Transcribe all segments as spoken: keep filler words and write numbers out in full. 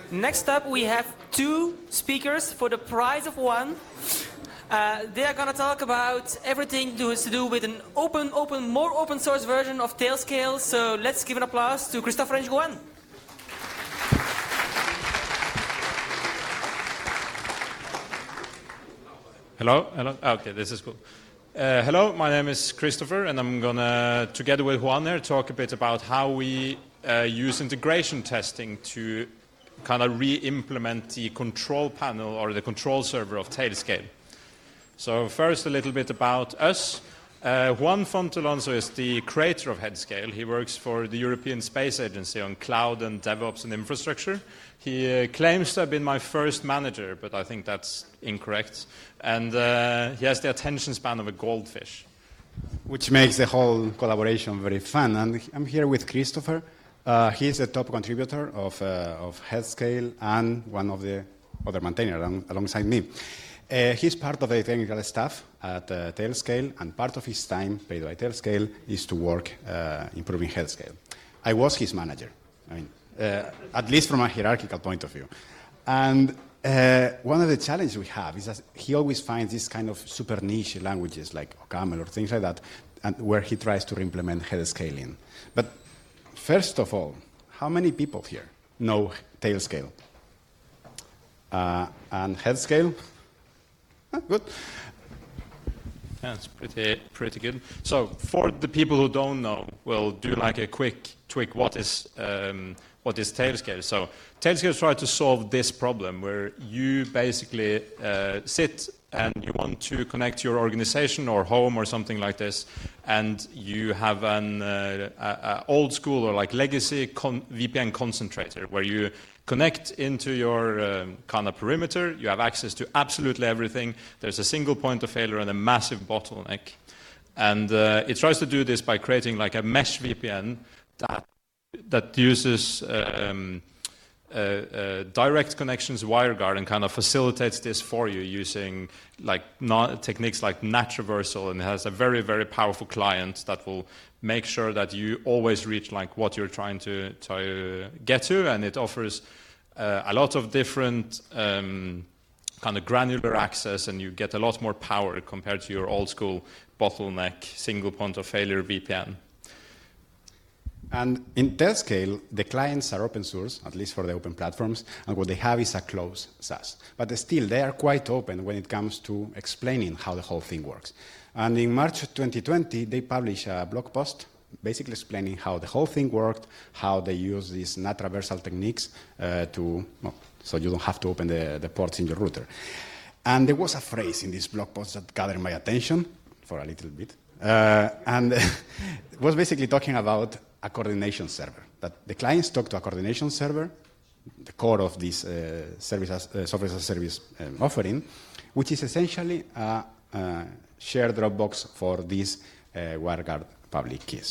Next up, we have two speakers for the price of one. Uh, they are going to talk about everything to, to do with an open, open, more open source version of Tailscale. So let's give an applause to Christopher and Juan. Hello, hello. Okay, this is cool. Uh, hello, my name is Christopher, and I'm gonna, together with Juan here, talk a bit about how we uh, use integration testing to kind of re-implement the control panel or the control server of Tailscale. So first, a little bit about us. Uh, Juan Fontolonso is the creator of Headscale. He works for the European Space Agency on cloud and DevOps and infrastructure. He uh, claims to have been my first manager, but I think that's incorrect. And uh, he has the attention span of a goldfish. Which makes the whole collaboration very fun. And I'm here with Christopher. Uh, he's the top contributor of, uh, of Headscale and one of the other maintainers along, alongside me. Uh, he's part of the technical staff at uh, Tailscale, and part of his time paid by Tailscale is to work uh, improving Headscale. I was his manager, I mean, uh, at least from a hierarchical point of view. And uh, one of the challenges we have is that he always finds these kind of super niche languages like OCaml or things like that, and where he tries to implement Headscale in. But first of all, how many people here know Tailscale? Uh, and Headscale? Ah, good. Yeah, it's pretty pretty good. So for the people who don't know, we'll do like a quick tweak. What is um, what is Tailscale? So Tailscale tries to solve this problem where you basically uh, sit and you want to connect your organization or home or something like this, and you have an uh, a, a old school or like legacy con V P N concentrator where you connect into your um, kind of perimeter. You have access to absolutely everything. There's a single point of failure and a massive bottleneck. And uh, it tries to do this by creating like a mesh V P N that, that uses um, uh, uh, direct connections WireGuard and kind of facilitates this for you using like not, techniques like NAT traversal, and it has a very, very powerful client that will make sure that you always reach like what you're trying to, to get to, and it offers uh, a lot of different um, kind of granular access, and you get a lot more power compared to your old school bottleneck single point of failure V P N. And in Tailscale, the clients are open source, at least for the open platforms, and what they have is a closed SaaS. But still, they are quite open when it comes to explaining how the whole thing works. And in March twenty twenty, they published a blog post basically explaining how the whole thing worked, how they use these NAT traversal techniques uh, to, well, so you don't have to open the, the ports in your router. And there was a phrase in this blog post that gathered my attention for a little bit. Uh, and it was basically talking about a coordination server, that the clients talk to a coordination server, the core of this uh, service as, uh, software as a service um, offering, which is essentially a uh, shared Dropbox for these uh, WireGuard public keys.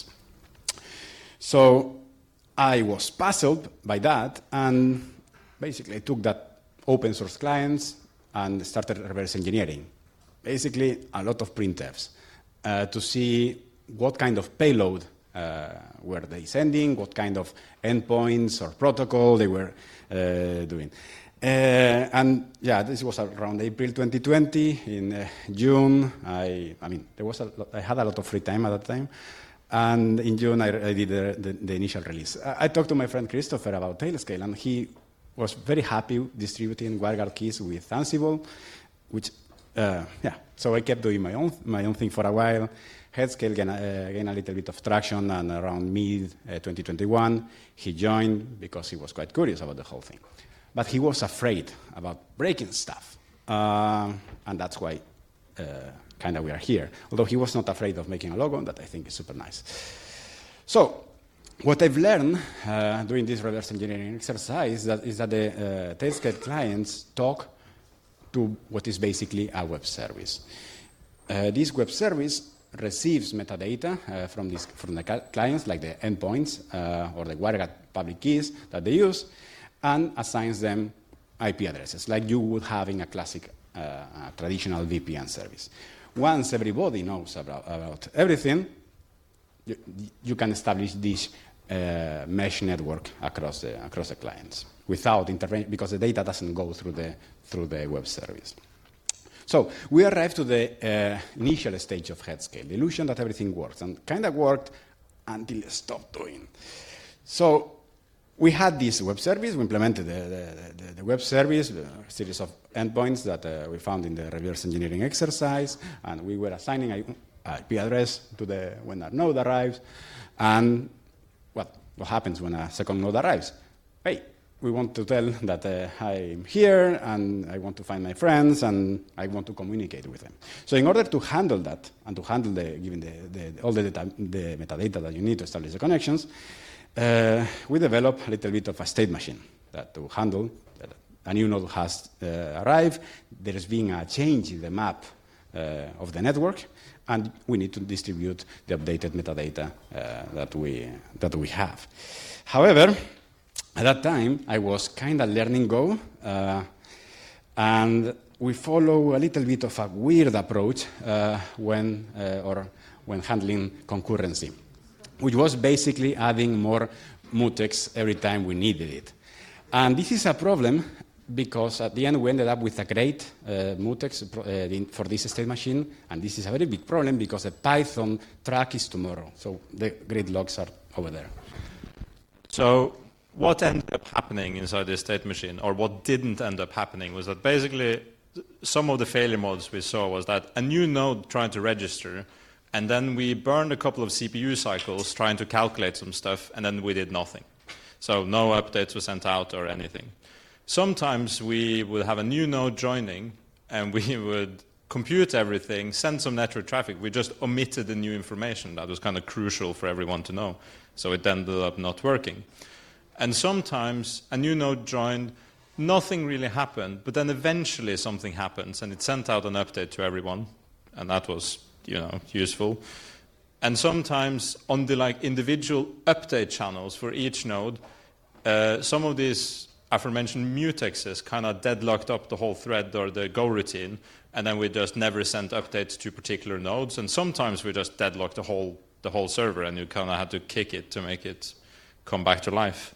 So I was puzzled by that, and basically I took that open source clients and started reverse engineering. Basically, a lot of printfs uh, to see what kind of payload uh, were they sending, what kind of endpoints or protocol they were uh, doing. Uh, and yeah, this was around April twenty twenty. In uh, June, I, I mean, there was a lot, I had a lot of free time at that time. And in June, I, I did the, the, the initial release. I, I talked to my friend Christopher about Tailscale, and he was very happy distributing WireGuard keys with Ansible, which, uh, yeah, so I kept doing my own, my own thing for a while. Headscale gained, uh, gained a little bit of traction, and around mid twenty twenty-one, he joined because he was quite curious about the whole thing. But he was afraid about breaking stuff, uh, and that's why uh, kind of we are here. Although he was not afraid of making a logo, that I think is super nice. So what I've learned uh, doing this reverse engineering exercise that is that the uh, Tailscale clients talk to what is basically a web service. Uh, this web service receives metadata uh, from, this, from the clients, like the endpoints uh, or the WireGuard public keys that they use, and assigns them I P addresses, like you would have in a classic uh, uh, traditional V P N service. Once everybody knows about, about everything, you, you can establish this uh, mesh network across the, across the clients without intervention, because the data doesn't go through the, through the web service. So we arrived to the uh, initial stage of Headscale, the illusion that everything works, and kind of worked until it stopped doing. So we had this web service, we implemented the, the, the, the web service, a series of endpoints that uh, we found in the reverse engineering exercise, and we were assigning an I P address to the, when a node arrives, and what, what happens when a second node arrives? Hey, we want to tell that uh, I'm here, and I want to find my friends, and I want to communicate with them. So in order to handle that, and to handle the, given the, the, all the, data, the metadata that you need to establish the connections, uh, we developed a little bit of a state machine that to handle that a new node has uh, arrived, there has been a change in the map uh, of the network, and we need to distribute the updated metadata uh, that, we, that we have. However, at that time, I was kind of learning Go, uh, and we follow a little bit of a weird approach uh, when, uh, or when handling concurrency, which was basically adding more mutex every time we needed it. And this is a problem because at the end we ended up with a great uh, mutex uh, for this state machine, and this is a very big problem because the Python track is tomorrow, so the grid logs are over there. So what ended up happening inside this state machine, or what didn't end up happening, was that basically some of the failure modes we saw was that a new node tried to register, and then we burned a couple of C P U cycles trying to calculate some stuff, and then we did nothing. So no updates were sent out or anything. Sometimes we would have a new node joining, and we would compute everything, send some network traffic. We just omitted the new information that was kind of crucial for everyone to know. So it ended up not working. And sometimes a new node joined, nothing really happened, but then eventually something happens, and it sent out an update to everyone, and that was, you know, useful. And sometimes on the like individual update channels for each node, uh, some of these aforementioned mutexes kind of deadlocked up the whole thread or the Go routine, and then we just never sent updates to particular nodes. And sometimes we just deadlocked the whole the whole server, and you kind of had to kick it to make it come back to life.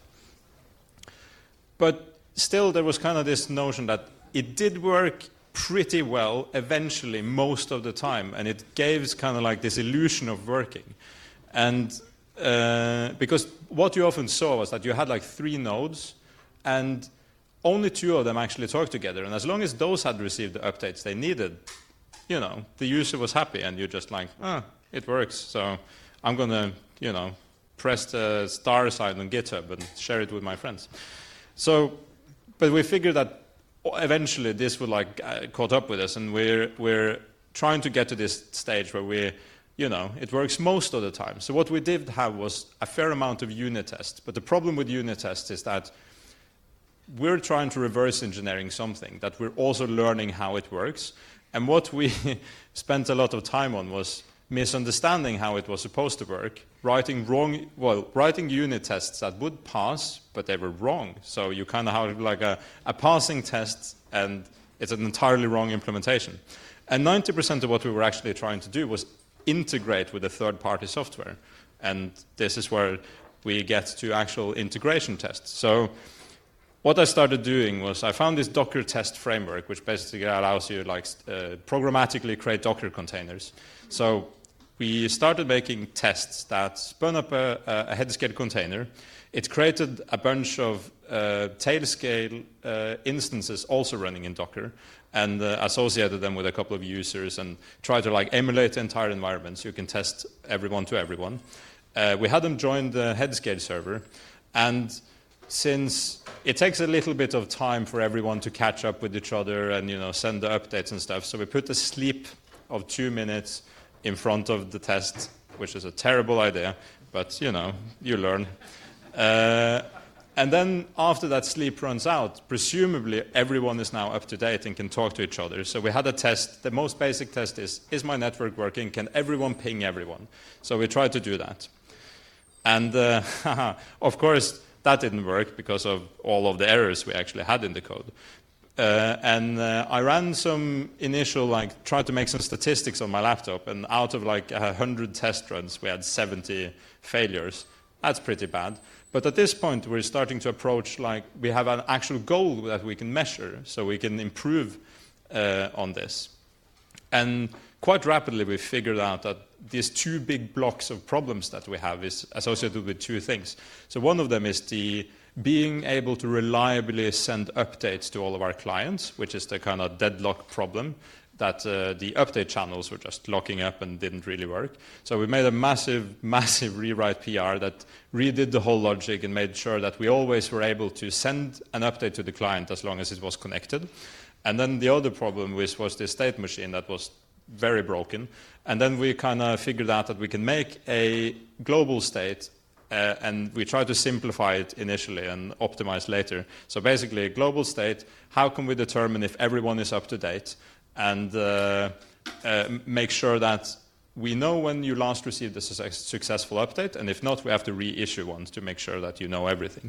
But still, there was kind of this notion that it did work pretty well eventually most of the time, and it gave kind of like this illusion of working. And uh, because what you often saw was that you had like three nodes, and only two of them actually talked together. And as long as those had received the updates they needed, you know, the user was happy, and you're just like, ah, it works. So I'm going to, you know, press the star sign on GitHub and share it with my friends. So, but we figured that eventually this would like uh, caught up with us, and we're we're trying to get to this stage where we, you know, it works most of the time. So what we did have was a fair amount of unit tests. But the problem with unit tests is that we're trying to reverse engineering something that we're also learning how it works. And what we spent a lot of time on was misunderstanding how it was supposed to work, writing wrong, well, writing unit tests that would pass, but they were wrong. So you kind of have like a, a passing test, and it's an entirely wrong implementation. And ninety percent of what we were actually trying to do was integrate with a third-party software. And this is where we get to actual integration tests. So what I started doing was I found this Docker test framework, which basically allows you like uh, programmatically create Docker containers. So we started making tests that spun up a, a Headscale container. It created a bunch of uh, Tailscale uh, instances also running in Docker, and uh, associated them with a couple of users and tried to like emulate the entire environment so you can test everyone to everyone. Uh, we had them join the Headscale server, and since it takes a little bit of time for everyone to catch up with each other and, you know, send the updates and stuff, so we put a sleep of two minutes in front of the test, which is a terrible idea, but, you know, you learn. Uh, and then after that sleep runs out, presumably everyone is now up to date and can talk to each other. So we had a test. The most basic test is, is my network working? Can everyone ping everyone? So we tried to do that. And, uh, of course, that didn't work because of all of the errors we actually had in the code. Uh, and uh, I ran some initial, like, tried to make some statistics on my laptop, and out of like one hundred test runs, we had seventy failures. that's pretty bad. But at this point, we're starting to approach, like, we have an actual goal that we can measure, so we can improve uh, on this. And quite rapidly, we figured out that these two big blocks of problems that we have is associated with two things. So one of them is the being able to reliably send updates to all of our clients, which is the kind of deadlock problem, that uh, the update channels were just locking up and didn't really work. So we made a massive, massive rewrite P R that redid the whole logic and made sure that we always were able to send an update to the client as long as it was connected. And then the other problem was, was the state machine that was very broken. And then we kind of figured out that we can make a global state, uh, and we try to simplify it initially and optimize later. So basically, a global state, how can we determine if everyone is up to date, and uh, uh, make sure that we know when you last received a su successful update, and if not, we have to reissue one to make sure that you know everything.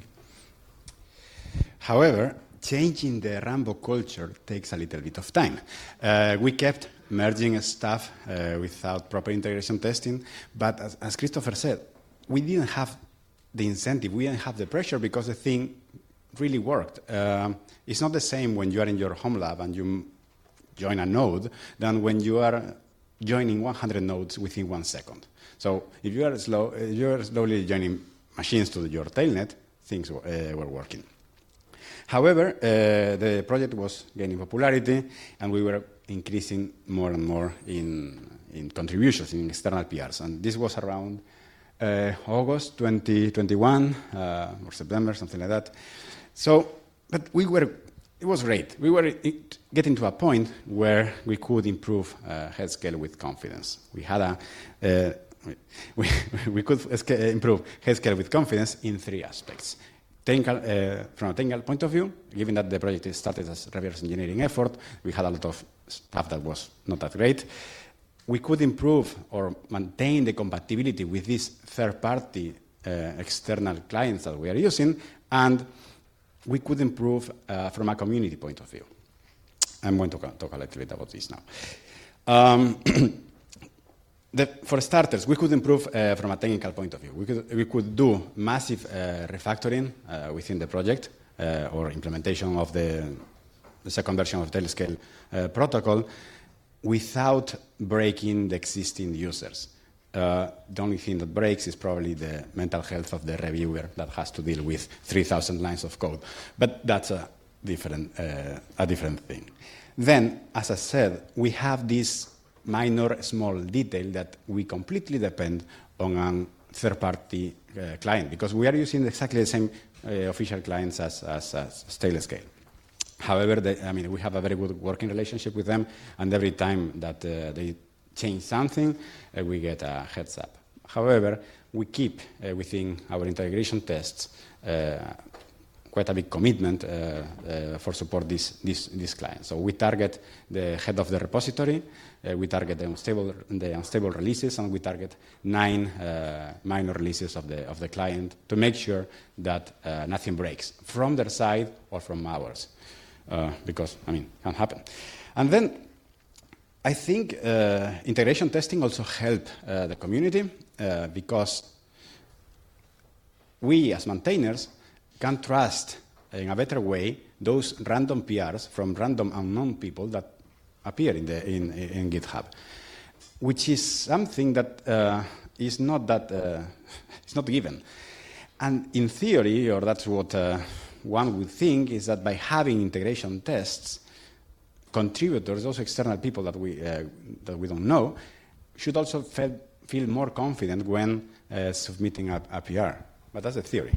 However, changing the Rambo culture takes a little bit of time. Uh, we kept merging stuff uh, without proper integration testing, but as, as Christopher said, we didn't have the incentive, we didn't have the pressure because the thing really worked. Um, it's not the same when you are in your home lab and you join a node than when you are joining one hundred nodes within one second. So if you are, slow, if you are slowly joining machines to your tailnet, things uh, were working. However, uh, the project was gaining popularity, and we were increasing more and more in, in contributions, in external P Rs. And this was around uh, August twenty twenty-one, uh, or September, something like that. So, but we were, it was great. We were getting to a point where we could improve uh, head scale with confidence. We had a, uh, we, we could improve head scale with confidence in three aspects. Technical, uh, from a technical point of view, given that the project started as a reverse engineering effort, we had a lot of stuff that was not that great. We could improve or maintain the compatibility with these third-party uh, external clients that we are using, and we could improve uh, from a community point of view. I'm going to talk a little bit about this now. Um, The, for starters, we could improve uh, from a technical point of view. We could, we could do massive uh, refactoring uh, within the project uh, or implementation of the, the second version of Tailscale uh, protocol without breaking the existing users. Uh, the only thing that breaks is probably the mental health of the reviewer that has to deal with three thousand lines of code. But that's a different, uh, a different thing. Then, as I said, we have this minor, small detail that we completely depend on a third-party uh, client, because we are using exactly the same uh, official clients as, as, as Tailscale. However, they, I mean, we have a very good working relationship with them, and every time that uh, they change something, uh, we get a heads up. However, we keep uh, within our integration tests uh, quite a big commitment uh, uh, for support this, this, this client. So we target the head of the repository, uh, we target the unstable, the unstable releases, and we target nine uh, minor releases of the, of the client to make sure that uh, nothing breaks from their side or from ours, uh, because, I mean, it can happen. And then I think uh, integration testing also helped uh, the community uh, because we as maintainers can trust in a better way those random P Rs from random unknown people that appear in, the, in, in GitHub, which is something that uh, is not that, uh, it's not given. And in theory, or that's what uh, one would think, is that by having integration tests, contributors, also external people that we, uh, that we don't know, should also feel, feel more confident when uh, submitting a, a P R. But that's a theory.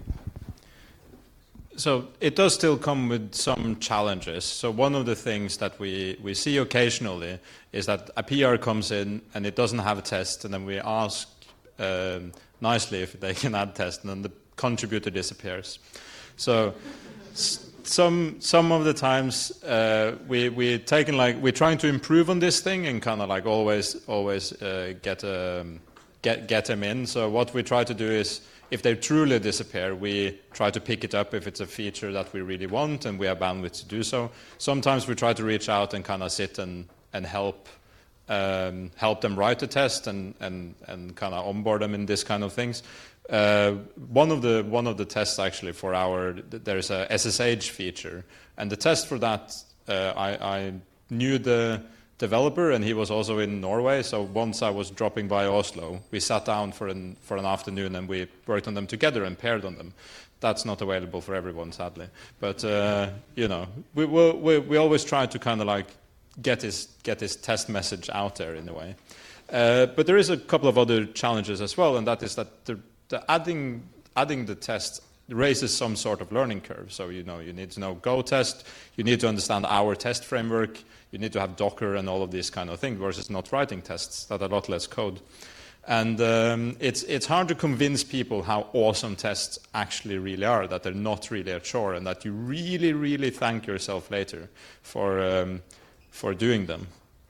So it does still come with some challenges. So one of the things that we, we see occasionally is that a P R comes in and it doesn't have a test, and then we ask um, nicely if they can add test, and then the contributor disappears. So some some of the times uh, we we taking like we're trying to improve on this thing and kind of like always always uh, get um, get get them in. So what we try to do is, if they truly disappear, we try to pick it up if it's a feature that we really want and we have bandwidth to do so. Sometimes we try to reach out and kind of sit and, and help um, help them write the test and, and, and kind of onboard them in this kind of things. uh, one of the one of the tests actually for our there's a S S H feature, and the test for that uh, I, I knew the developer, and he was also in Norway. So once I was dropping by Oslo, we sat down for an for an afternoon and we worked on them together and paired on them. That's not available for everyone, sadly. But uh, you know, we, we we always try to kind of like get this get this test message out there in a way. Uh, but there is a couple of other challenges as well, and that is that the, the adding adding the test raises some sort of learning curve. So you know, you need to know Go test, you need to understand our test framework, you need to have Docker and all of these kind of things, versus not writing tests that are a lot less code. And um, it's it's hard to convince people how awesome tests actually really are, that they're not really a chore, and that you really, really thank yourself later for um, for doing them.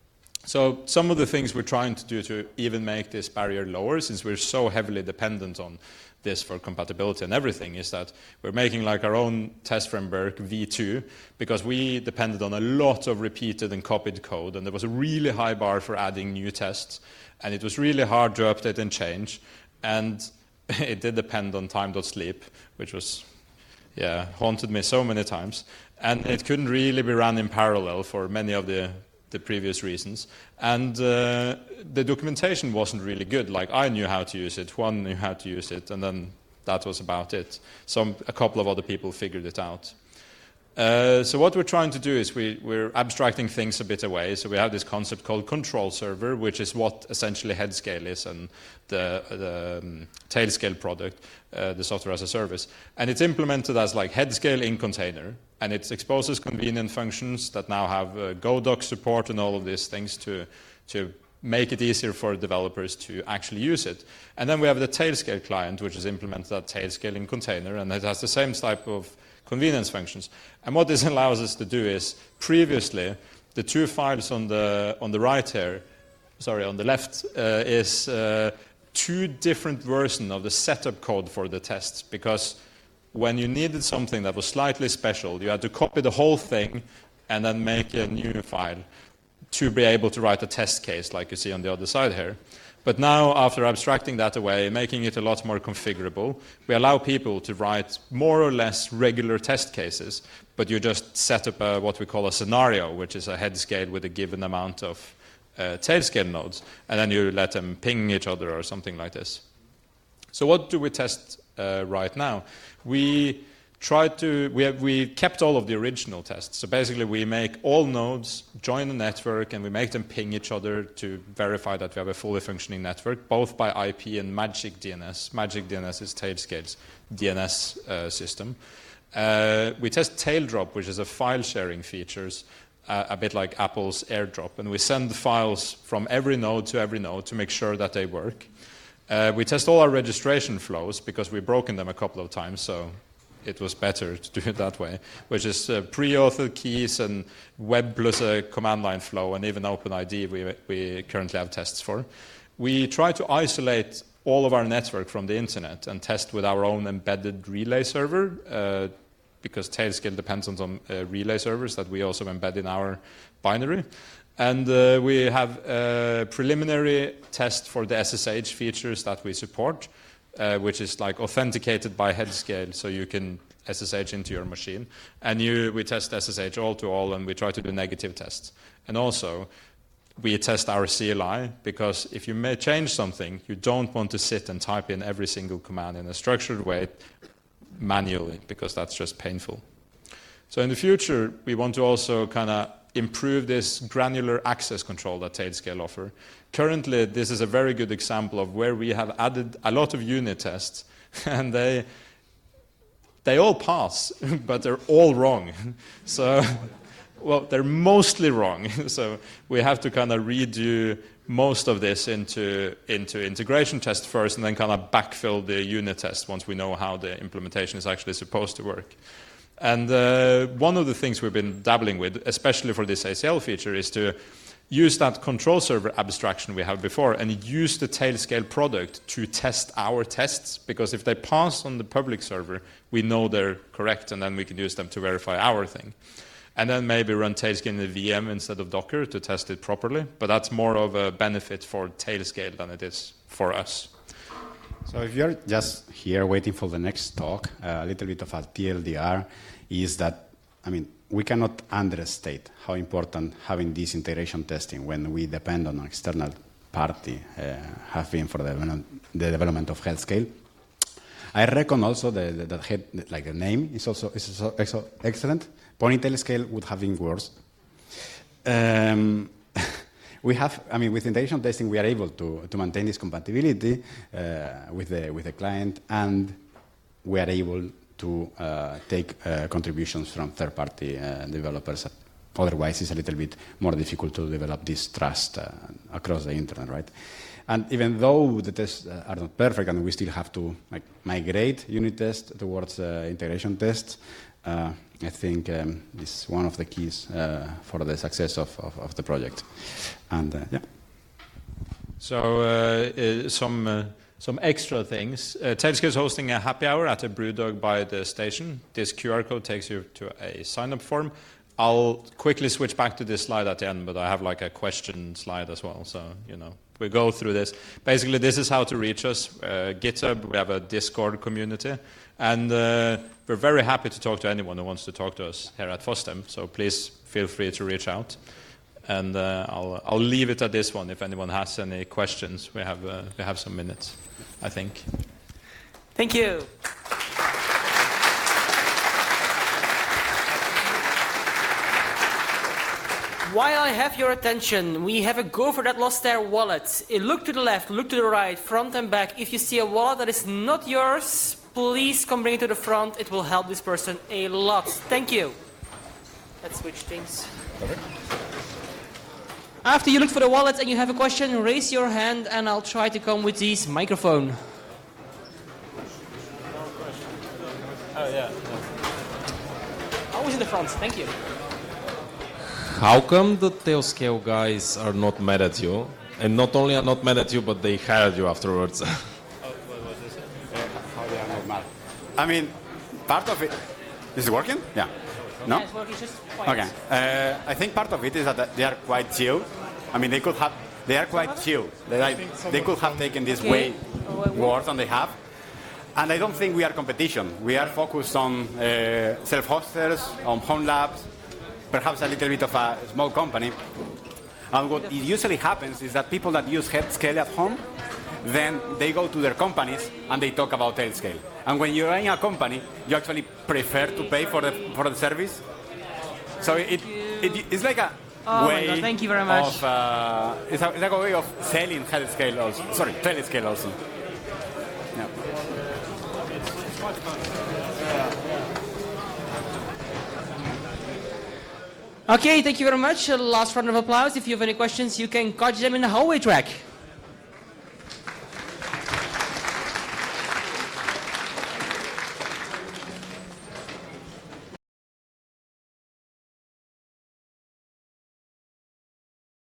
So some of the things we're trying to do to even make this barrier lower, since we're so heavily dependent on this for compatibility and everything, is that we're making like our own test framework V two, because we depended on a lot of repeated and copied code, and there was a really high bar for adding new tests, and it was really hard to update and change, and it did depend on time.sleep, which was, yeah, haunted me so many times, and it couldn't really be run in parallel for many of the the previous reasons, and uh, the documentation wasn't really good. Like, I knew how to use it, Juan knew how to use it, and then that was about it. Some a couple of other people figured it out. Uh, so what we're trying to do is we, we're abstracting things a bit away. So we have this concept called control server, which is what essentially Headscale is, and the, the um, Tailscale product, uh, the software as a service. And it's implemented as like Headscale in container, and it exposes convenient functions that now have uh, GoDoc support and all of these things to, to make it easier for developers to actually use it. And then we have the Tailscale client, which is implemented at Tailscale in container, and it has the same type of convenience functions. And what this allows us to do is, previously, the two files on the on the right here, sorry, on the left, uh, is uh, two different versions of the setup code for the tests, because when you needed something that was slightly special, you had to copy the whole thing and then make a new file to be able to write a test case, like you see on the other side here. But now, after abstracting that away, making it a lot more configurable, we allow people to write more or less regular test cases, but you just set up a, what we call a scenario, which is a head scale with a given amount of uh, tail scale nodes, and then you let them ping each other or something like this. So what do we test uh, right now? We tried to, we, have, we kept all of the original tests. So basically we make all nodes join the network, and we make them ping each other to verify that we have a fully functioning network, both by I P and Magic D N S. Magic D N S is Tailscale's D N S uh, system. Uh, we test Taildrop, which is a file sharing features, uh, a bit like Apple's AirDrop, and we send files from every node to every node to make sure that they work. Uh, we test all our registration flows, because we've broken them a couple of times, so it was better to do it that way, which is uh, pre-authored keys and web plus a command line flow, and even OpenID we, we currently have tests for. We try to isolate all of our network from the internet and test with our own embedded relay server, uh, because Tailscale depends on some uh, relay servers that we also embed in our binary. And uh, we have a preliminary test for the S S H features that we support, Uh, which is like authenticated by Headscale, so you can S S H into your machine. And you, we test S S H all to all, and we try to do negative tests. And also, we test our C L I, because if you may change something, you don't want to sit and type in every single command in a structured way manually, because that's just painful. So in the future, we want to also kind of improve this granular access control that Tailscale offer. Currently, this is a very good example of where we have added a lot of unit tests, and they they all pass, but they're all wrong. So, well, they're mostly wrong. So we have to kind of redo most of this into into integration test first, and then kind of backfill the unit test once we know how the implementation is actually supposed to work. And uh, one of the things we've been dabbling with, especially for this A C L feature, is to use that control server abstraction we have before and use the Tailscale product to test our tests, because if they pass on the public server, we know they're correct, and then we can use them to verify our thing. And then maybe run Tailscale in the V M instead of Docker to test it properly, but that's more of a benefit for Tailscale than it is for us. So if you're just here waiting for the next talk, uh, a little bit of a T L D R is that, I mean, we cannot understate how important having this integration testing when we depend on an external party uh, have been for the development, the development of HealthScale. I reckon also that the, head, like the name is also, is also excellent. Ponytail scale would have been worse. Um, we have, I mean, with integration testing, we are able to, to maintain this compatibility uh, with, the, with the client, and we are able to uh, take uh, contributions from third-party uh, developers. Otherwise, it's a little bit more difficult to develop this trust uh, across the internet, right? And even though the tests uh, are not perfect and we still have to like, migrate unit tests towards uh, integration tests, uh, I think um, this is one of the keys uh, for the success of, of, of the project. And uh, yeah. So uh, uh, some uh, some extra things. Uh, Tailscale is hosting a happy hour at a Brewdog by the station. This Q R code takes you to a sign-up form. I'll quickly switch back to this slide at the end, but I have like a question slide as well. So, you know, we go through this. Basically, this is how to reach us. Uh, GitHub, we have a Discord community. And uh, we're very happy to talk to anyone who wants to talk to us here at FOSDEM. So please feel free to reach out. And uh, I'll, I'll leave it at this one. If anyone has any questions, we have, uh, we have some minutes, I think. Thank you. While I have your attention, we have a gopher that lost their wallet. Look to the left, look to the right, front and back. If you see a wallet that is not yours, please come bring it to the front. It will help this person a lot. Thank you. Let's switch things. Perfect. After you look for the wallet and you have a question, raise your hand and I'll try to come with this microphone. Oh, yeah. Always in the front. Thank you. How come the Tailscale guys are not mad at you? And not only are not mad at you, but they hired you afterwards. Oh, what was this? Uh, how they are not mad? I mean, part of it... Is it working? Yeah. No? Yeah, it's working, just quiet. Okay. Uh, I think part of it is that they are quite chill. I mean, they could have... They are quite chill. They, like, they could have taken this okay. way worse than they have. And I don't think we are competition. We are focused on uh, self-hosters, on home labs, perhaps a little bit of a small company. And what it usually happens is that people that use HealthScale at home, then they go to their companies and they talk about HealthScale. And when you're running a company, you actually prefer to pay for the for the service. So it, it it's like a oh way my God, thank you very much. of uh, it's, a, it's like a way of selling HealthScale also. Sorry, Tailscale also. Yeah. Okay, thank you very much. Uh, last round of applause. If you have any questions, you can catch them in the hallway track.